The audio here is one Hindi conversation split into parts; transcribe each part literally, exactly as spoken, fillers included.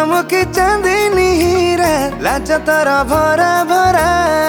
चममुखी चांदनी हीरा लाज तोर भरा भरा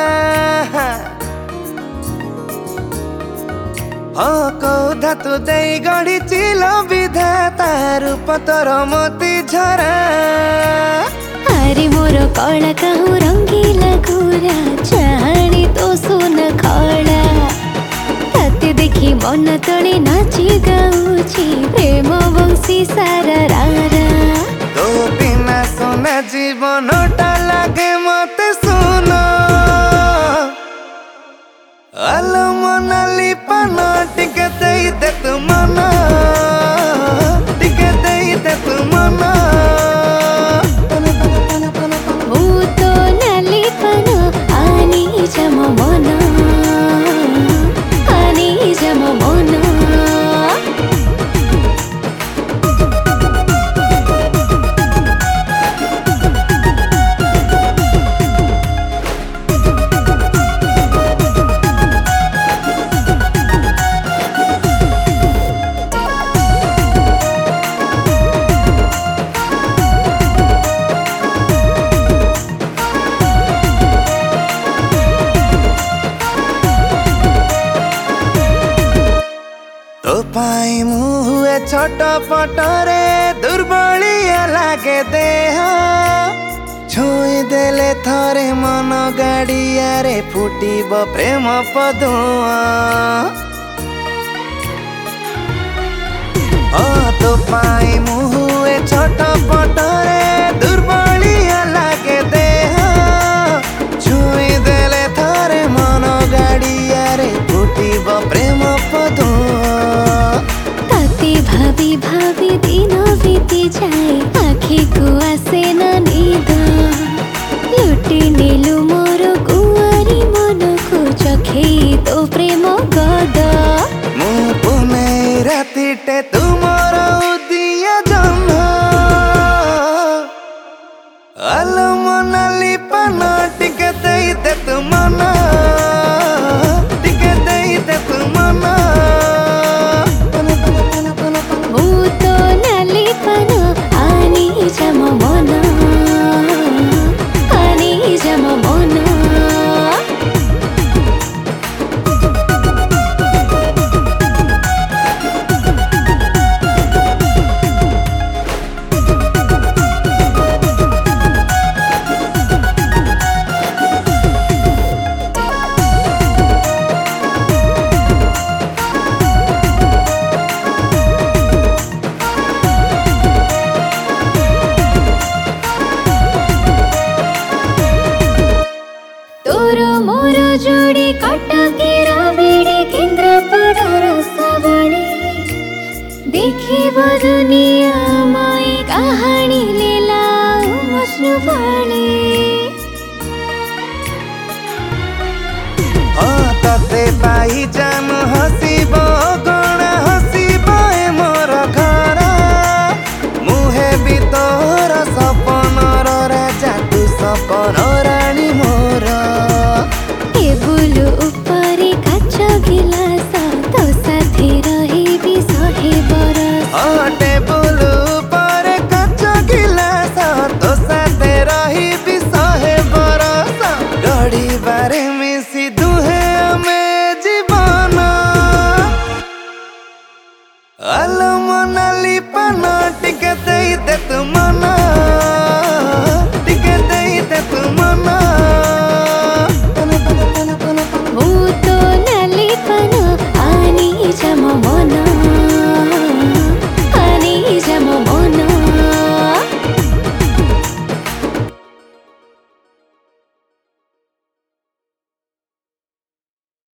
हाँ कौधा तू दे गढ़ी चिल विधाता रूप तोर मोती झरा अरे मोर कला कहूँ रंगीला घोरा चाणी तो सोन खड़ा ताते देखी मन तले नाची गाउची प्रेम बंशी सारा रारा तो बिना सोना जीवन टा लागे मते सुनो आलो मोनाली पान टिके दे दे तू मन टिके दे दे तू मन तो नाली पान आनी जम मन आनी जम मन तो पाई मुहे छोट पटरे दुर्बलिया लागे देह छुई देले थरे मन गाड़िया रे फुटिब प्रेम पदुआ तो पाई मुहे छोट पटरे दुर्बलिया लागे देह छुई देले थरे मन गाड़िया रे फुटिब प्रेम पदुआ भाभी भाभी दिन बीती जाए आखि को आसे न नींद लुटी नेलु मोर कुआरी मन को चखे तो प्रेम गद मु पुनै रातिटे तुमर उदिया जन्म आलो मोनाली पान टिके दे दे तू मन टिके दे दे तू मन जम मन आनी जम मन मोर जोड़ी कटकेर बिड़ी केन्द्रापड़ार सवाणी देखिब दुनिया मई कहानी लीला मजनू वाली हाँ तते पाई जान हसीब गण हसीब मोर घर मुहे भी तोर सपनर राजा तू सपन राणी मोर टेबुल उपरे काच गिलास तो साथी रहिबी शहे बरस हाँ टेबुल उपरे काच गिलास तो साथे रहिबी शहे बरस गढ़िबारे मिसी दुहे आमे जीवन आलो मोनाली पान टिके दे दे तू मन।